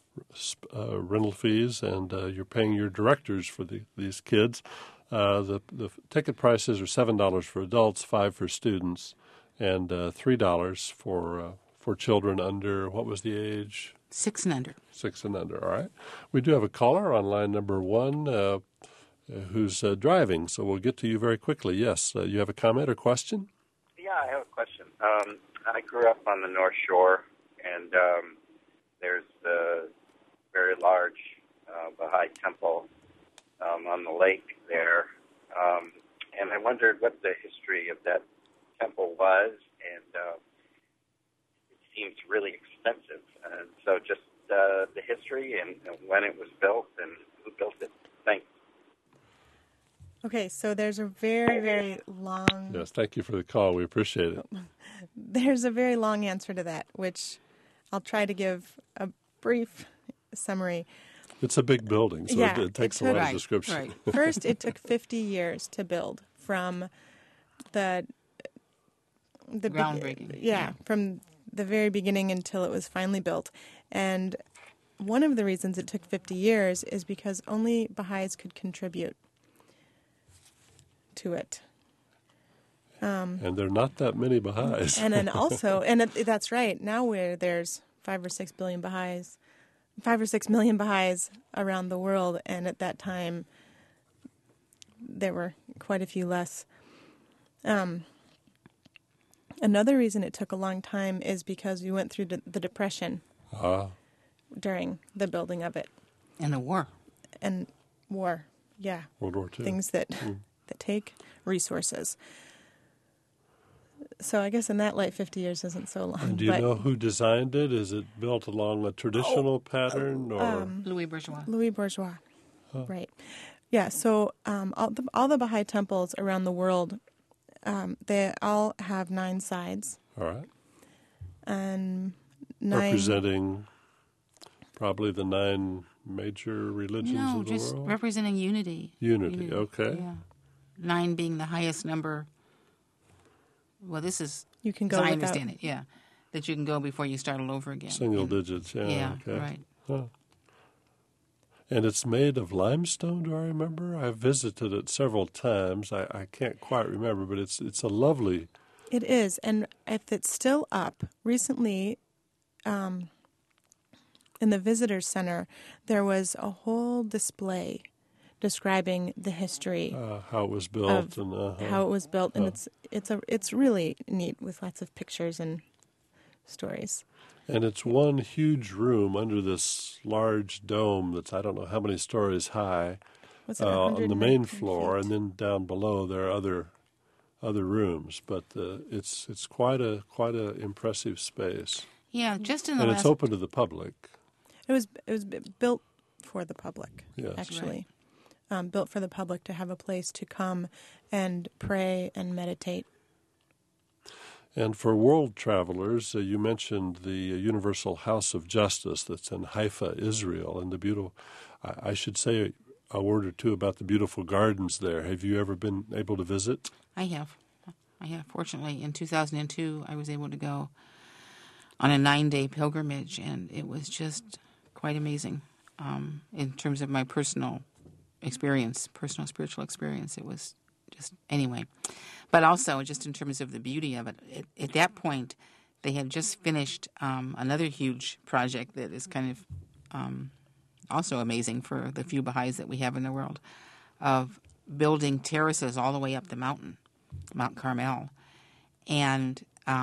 rental fees, and you're paying your directors for these kids. The ticket prices are $7 for adults, $5 for students, and $3 for children under, what was the age? 6 and under. 6 and under, all right. We do have a caller on line number 1 who's driving, so we'll get to you very quickly. Yes, you have a comment or question? Yeah, I have a question. I grew up on the North Shore, and there's the very large Baha'i temple on the lake there. And I wondered what the history of that temple was, and it seems really expensive. And so just the history and when it was built and who built it. Thanks. Okay, so there's a very, very long... Yes, thank you for the call. We appreciate it. There's a very long answer to that, which I'll try to give a brief summary. It's a big building, so Yeah, it takes it a lot took- of description. Right. First, it took 50 years to build from the Groundbreaking. Yeah, from the very beginning until it was finally built. And one of the reasons it took 50 years is because only Baha'is could contribute to it. And there are not that many Baha'is. And then also, that's right, now there's 5 or 6 billion Baha'is, 5 or 6 million Baha'is around the world, and at that time there were quite a few less. Another reason it took a long time is because we went through the Depression during the building of it. And the war. And war, yeah. World War II. Things that take resources. So I guess in that light, 50 years isn't so long. And do you know who designed it? Is it built along a traditional pattern, or Louis Bourgeois. Louis Bourgeois, right? Yeah. So all the Baha'i temples around the world, they all have 9 sides all right, and 9. representing probably the 9 major religions No, of the just world? representing unity. Unity, okay. Yeah. 9 being the highest number. Well, this is, You can as go I without. understand it, yeah. That you can go before you start all over again. Single And- digits, yeah. Yeah, okay. right. Huh. And it's made of limestone, do I remember? I've visited it several times. I can't quite remember, but it's a lovely... It is, and if it's still up, recently, in the visitor center, there was a whole display describing the history how it was built and how it was built, and it's really neat with lots of pictures and stories. And it's one huge room under this large dome that's, I don't know how many stories high, Was it on the main 119 floor, feet? and then down below there are other rooms. But it's quite a impressive space, Yeah, just in the and last... it's open to the public. It was built for the public, Yes. actually. Built for the public to have a place to come and pray and meditate. And for world travelers, you mentioned the Universal House of Justice that's in Haifa, Israel, and the beautiful. I should say a word or two about the beautiful gardens there. Have you ever been able to visit? I have. Fortunately, in 2002, I was able to go on a 9-day pilgrimage, and it was just quite amazing in terms of my personal spiritual experience. It was just, anyway. But also, just in terms of the beauty of it, at that point, they had just finished another huge project that is kind of also amazing for the few Baha'is that we have in the world, of building terraces all the way up the mountain, Mount Carmel. And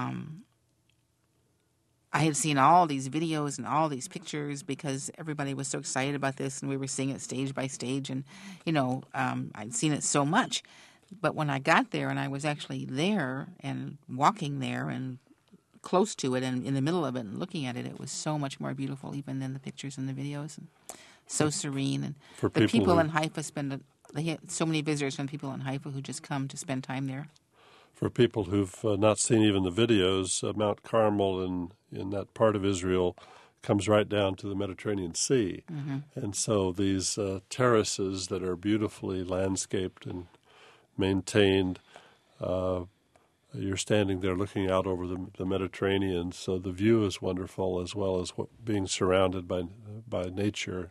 I had seen all these videos and all these pictures because everybody was so excited about this, and we were seeing it stage by stage. And, I'd seen it so much. But when I got there and I was actually there and walking there and close to it and in the middle of it and looking at it, it was so much more beautiful even than the pictures and the videos, and so serene. And For the people who, in Haifa they had so many visitors from people in Haifa who just come to spend time there. For people who've not seen even the videos, Mount Carmel in that part of Israel comes right down to the Mediterranean Sea. Mm-hmm. And so these terraces that are beautifully landscaped and maintained, you're standing there looking out over the Mediterranean, so the view is wonderful, as well as being surrounded by nature.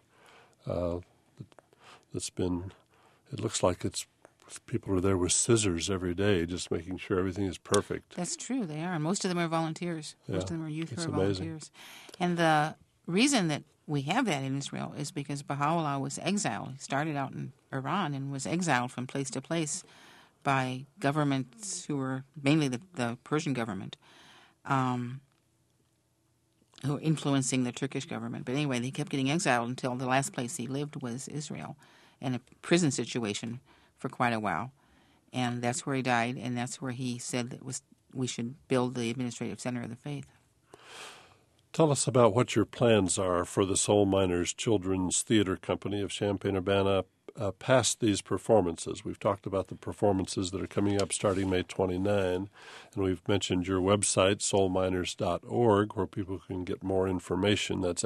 It looks like people are there with scissors every day, just making sure everything is perfect. That's true, they are. And most of them are volunteers. Yeah, most of them are youth who are amazing. Volunteers. And the reason that we have that in Israel is because Baha'u'llah was exiled. He started out in Iran and was exiled from place to place by governments who were mainly the Persian government, who were influencing the Turkish government. But anyway, they kept getting exiled until the last place he lived was Israel, in a prison situation for quite a while. And that's where he died, and that's where he said that we should build the administrative center of the faith. Tell us about what your plans are for the Soul Miners Children's Theater Company of Champaign-Urbana past these performances. We've talked about the performances that are coming up starting May 29, and we've mentioned your website, soulminers.org, where people can get more information. That's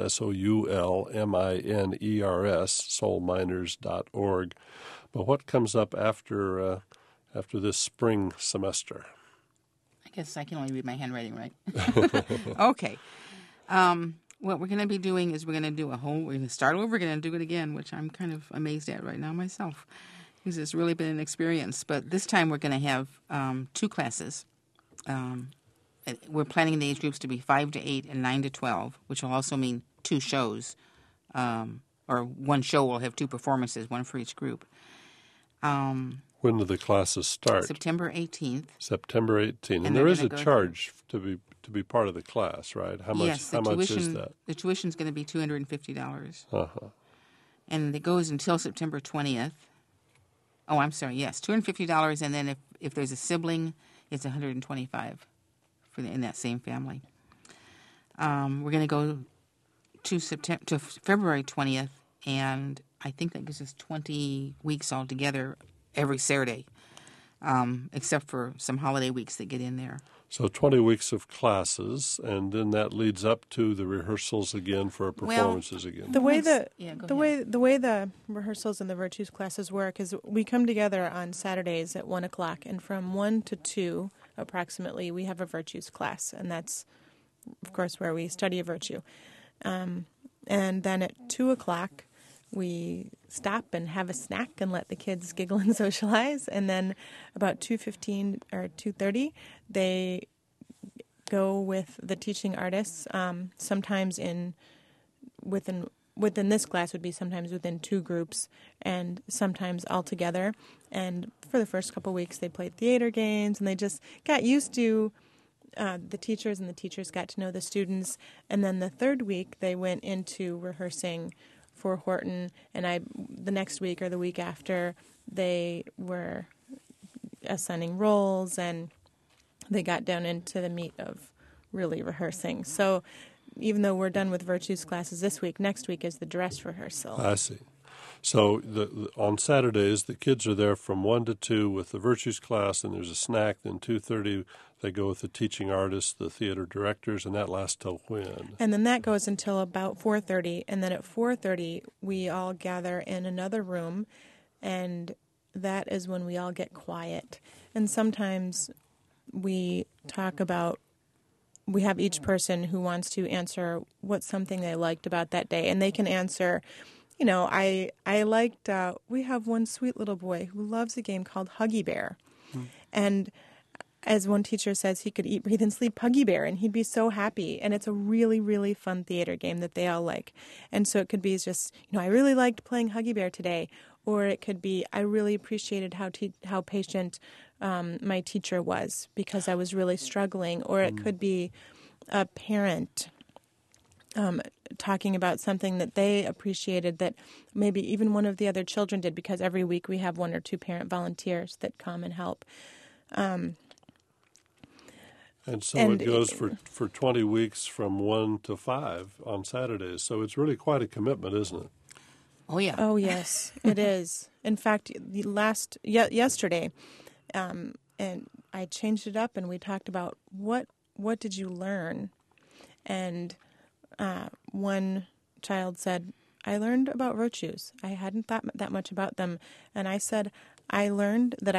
SOULMINERS, soulminers.org. But what comes up after this spring semester? I guess I can only read my handwriting, right? Okay. What we're going to be doing is we're going to start over, we're going to do it again, which I'm kind of amazed at right now myself, because it's really been an experience. But this time we're going to have 2 classes. We're planning the age groups to be 5 to 8 and 9 to 12, which will also mean 2 shows, or one show will have 2 performances, one for each group. When do the classes start? September 18th. September 18th. And there is a charge to be part of the class, right? How much? Yes, how much is that? The tuition is going to be $250. Uh-huh. And it goes until September 20th. Oh, I'm sorry. Yes, $250, and then if there's a sibling, it's $125 in that same family. We're going to go to February 20th, and I think that gives us 20 weeks altogether every Saturday, except for some holiday weeks that get in there. So 20 weeks of classes, and then that leads up to the rehearsals again for performances again. The way the rehearsals and the virtues classes work is we come together on Saturdays at 1 o'clock, and from 1 to 2 approximately we have a virtues class, and that's of course where we study a virtue. And then at 2 o'clock we stop and have a snack and let the kids giggle and socialize. And then about 2:15 or 2:30, they go with the teaching artists. Sometimes within this class would be sometimes within 2 groups, and sometimes all together. And for the first couple of weeks, they played theater games, and they just got used to the teachers, and the teachers got to know the students. And then the 3rd week, they went into rehearsing for Horton, and the next week or the week after, they were assigning roles, and they got down into the meat of really rehearsing. So even though we're done with virtues classes this week, next week is the dress rehearsal. I see. So on Saturdays, the kids are there from 1 to 2 with the virtues class, and there's a snack. Then 2:30, they go with the teaching artists, the theater directors, and that lasts till when? And then that goes until about 4:30, and then at 4:30, we all gather in another room, and that is when we all get quiet. And sometimes we talk about, we have each person who wants to answer what's something they liked about that day. And they can answer, I liked, we have one sweet little boy who loves a game called Huggy Bear. And as one teacher says, he could eat, breathe, and sleep Huggy Bear, and he'd be so happy. And it's a really, really fun theater game that they all like. And so it could be just, I really liked playing Huggy Bear today. Or it could be, I really appreciated how patient my teacher was because I was really struggling. Or it could be a parent talking about something that they appreciated that maybe even one of the other children did, because every week we have 1 or 2 parent volunteers that come and help. And so it goes for 20 weeks from 1 to 5 on Saturdays. So it's really quite a commitment, isn't it? Oh, yeah. Oh, yes, it is. In fact, yesterday, and I changed it up and we talked about what did you learn? And one child said, I learned about virtues. I hadn't thought that much about them. And I said, I learned that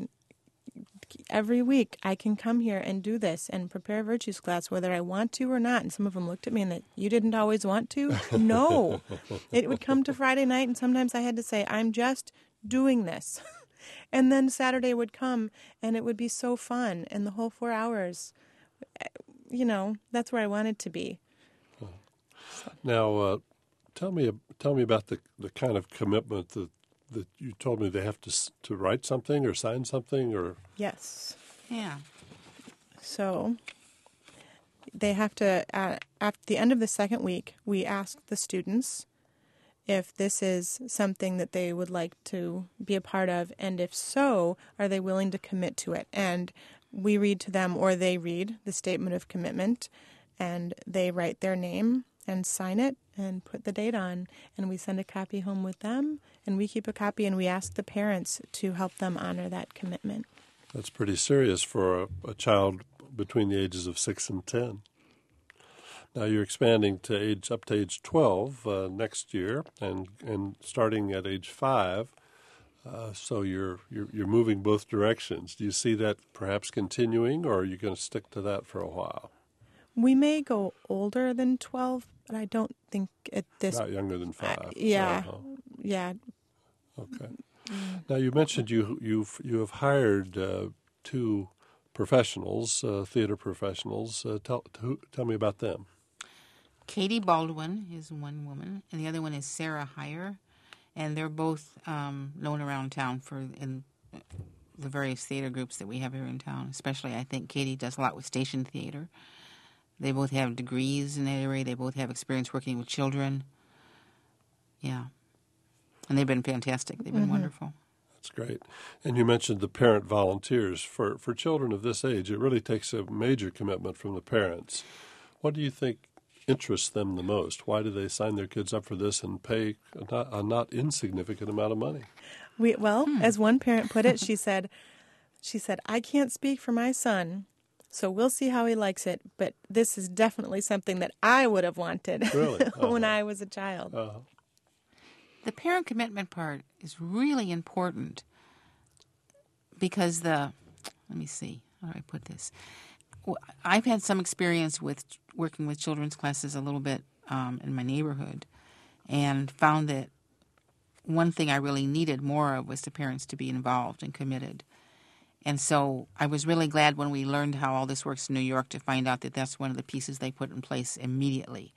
every week I can come here and do this and prepare a virtues class whether I want to or not. And some of them looked at me and that, you didn't always want to? No. It would come to Friday night and sometimes I had to say, I'm just doing this. And then Saturday would come and it would be so fun. And the whole 4 hours, that's where I wanted to be. Now, tell me about the kind of commitment that you told me they have to write something or sign something or... Yes. Yeah. So they have to, at the end of the second week, we ask the students if this is something that they would like to be a part of, and if so, are they willing to commit to it? And we read to them, or they read the statement of commitment, and they write their name and sign it and put the date on, and we send a copy home with them, and we keep a copy, and we ask the parents to help them honor that commitment. That's pretty serious for a child between the ages of 6 and 10. Now you're expanding to up to age 12 next year, and starting at age 5. So you're moving both directions. Do you see that perhaps continuing, or are you going to stick to that for a while? We may go older than 12, but I don't think at this... Not younger than 5. Yeah. Okay. Now you mentioned you have hired 2 professionals, theater professionals. Tell me about them. Katie Baldwin is one woman, and the other one is Sarah Heyer, and they're both known around town in the various theater groups that we have here in town. Especially, I think Katie does a lot with station theater. They both have degrees in that area. They both have experience working with children. Yeah. And they've been fantastic. They've been wonderful. That's great. And you mentioned the parent volunteers. For children of this age, it really takes a major commitment from the parents. What do you think interests them the most? Why do they sign their kids up for this and pay a not insignificant amount of money? As one parent put it, she said, I can't speak for my son, so we'll see how he likes it, but this is definitely something that I would have wanted when I was a child. The parent commitment part is really important because let me see, how do I put this? I've had some experience with working with children's classes a little bit in my neighborhood, and found that one thing I really needed more of was the parents to be involved and committed. And so I was really glad when we learned how all this works in New York to find out that that's one of the pieces they put in place immediately.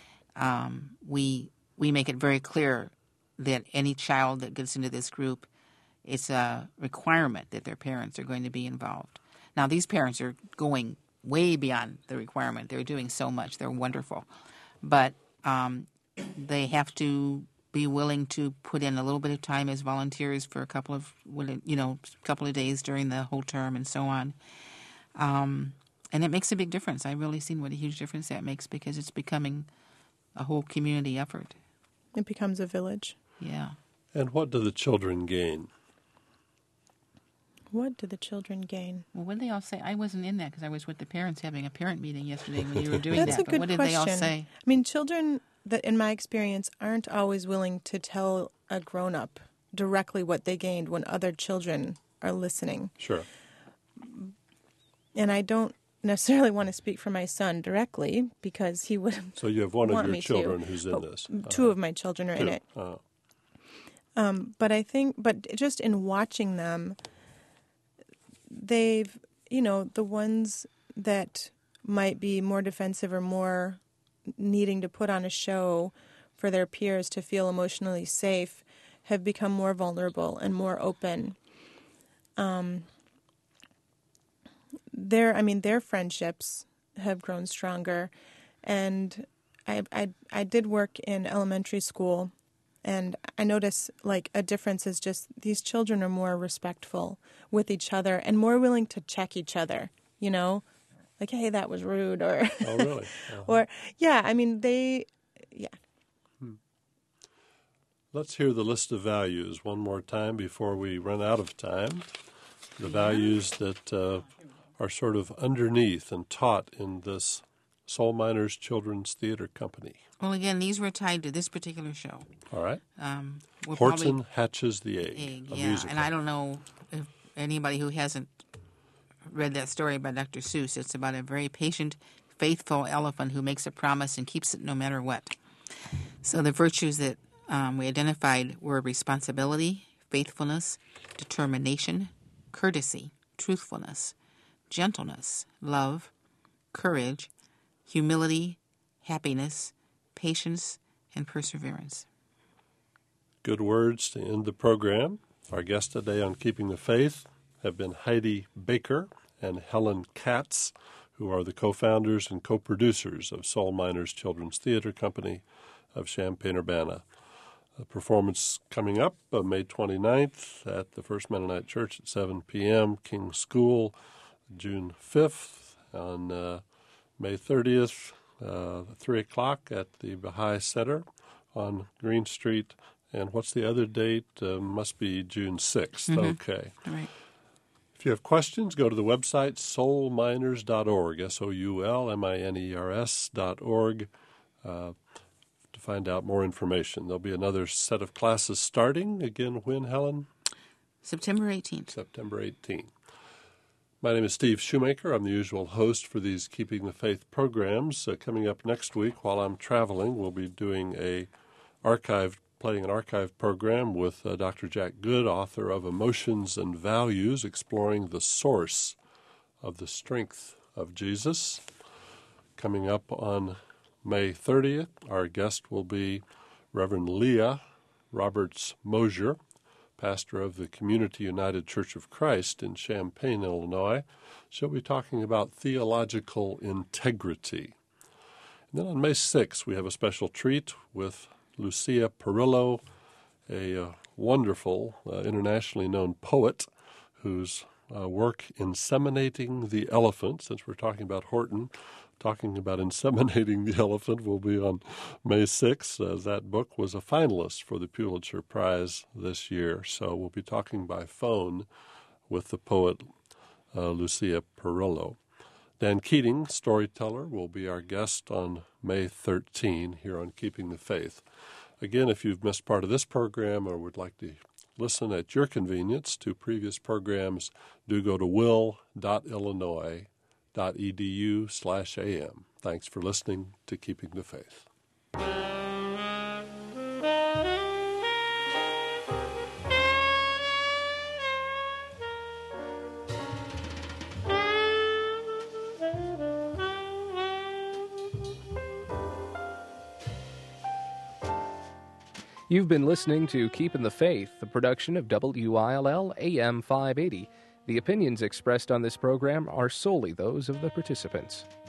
We make it very clear that any child that gets into this group, it's a requirement that their parents are going to be involved. Now, these parents are going way beyond the requirement. They're doing so much. They're wonderful. But they have to be willing to put in a little bit of time as volunteers for a couple of days during the whole term and so on. And it makes a big difference. I've really seen what a huge difference that makes because it's becoming a whole community effort. It becomes a village. Yeah. And what do the children gain? What do the children gain? Well, what did they all say? I wasn't in that because I was with the parents having a parent meeting yesterday when you were doing That's that. a good But what question. did they all say? I mean, children, that in my experience, aren't always willing to tell a grown-up directly what they gained when other children are listening. Sure. and I don't necessarily want to speak for my son directly because he would. So you have one of want your me children to, who's in this. Two of my children are in it. But just in watching them, they've, the ones that might be more defensive or more needing to put on a show for their peers to feel emotionally safe have become more vulnerable and more open. Their friendships have grown stronger, and I did work in elementary school, and I notice like a difference is just these children are more respectful with each other and more willing to check each other, like, hey, that was rude, or Oh, really? or Let's hear the list of values one more time before we run out of time. The values that are sort of underneath and taught in this Soul Miners Children's Theater Company. Well, again, these were tied to this particular show. All right. We'll Horton Hatches the Egg. A yeah, musical. and I don't know if anybody who hasn't read that story by Dr. Seuss. It's about a very patient, faithful elephant who makes a promise and keeps it no matter what. So the virtues that we identified were responsibility, faithfulness, determination, courtesy, truthfulness, gentleness, love, courage, humility, happiness, patience, and perseverance. Good words to end the program. Our guests today on Keeping the Faith have been Heidi Baker and Helen Katz, who are the co-founders and co-producers of Soul Miners Children's Theater Company of Champaign-Urbana. A performance coming up May 29th at the First Mennonite Church at 7 p.m., King's School, June 5th, on May 30th, 3 o'clock at the Baha'i Center on Green Street. And what's the other date? Must be June 6th. Mm-hmm. Okay. All right. If you have questions, go to the website soulminers.org, soulminers.org, to find out more information. There'll be another set of classes starting. Again, when, Helen? September 18th. September 18th. My name is Steve Shoemaker. I'm the usual host for these Keeping the Faith programs. Coming up next week, while I'm traveling, we'll be doing playing an archive program with Dr. Jack Good, author of Emotions and Values, exploring the source of the strength of Jesus. Coming up on May 30th, our guest will be Reverend Leah Roberts-Mosier, pastor of the Community United Church of Christ in Champaign, Illinois. She'll be talking about theological integrity. And then on May 6th, we have a special treat with Lucia Perillo, a wonderful, internationally known poet whose work Inseminating the Elephant, since we're talking about Horton, talking about inseminating the elephant, will be on May 6th. That book was a finalist for the Pulitzer Prize this year, so we'll be talking by phone with the poet Lucia Perillo. Dan Keating, storyteller, will be our guest on May 13 here on Keeping the Faith. Again, if you've missed part of this program or would like to listen at your convenience to previous programs, do go to will.illinois.edu/am. Thanks for listening to Keeping the Faith. You've been listening to Keeping the Faith, a production of WILL AM 580. The opinions expressed on this program are solely those of the participants.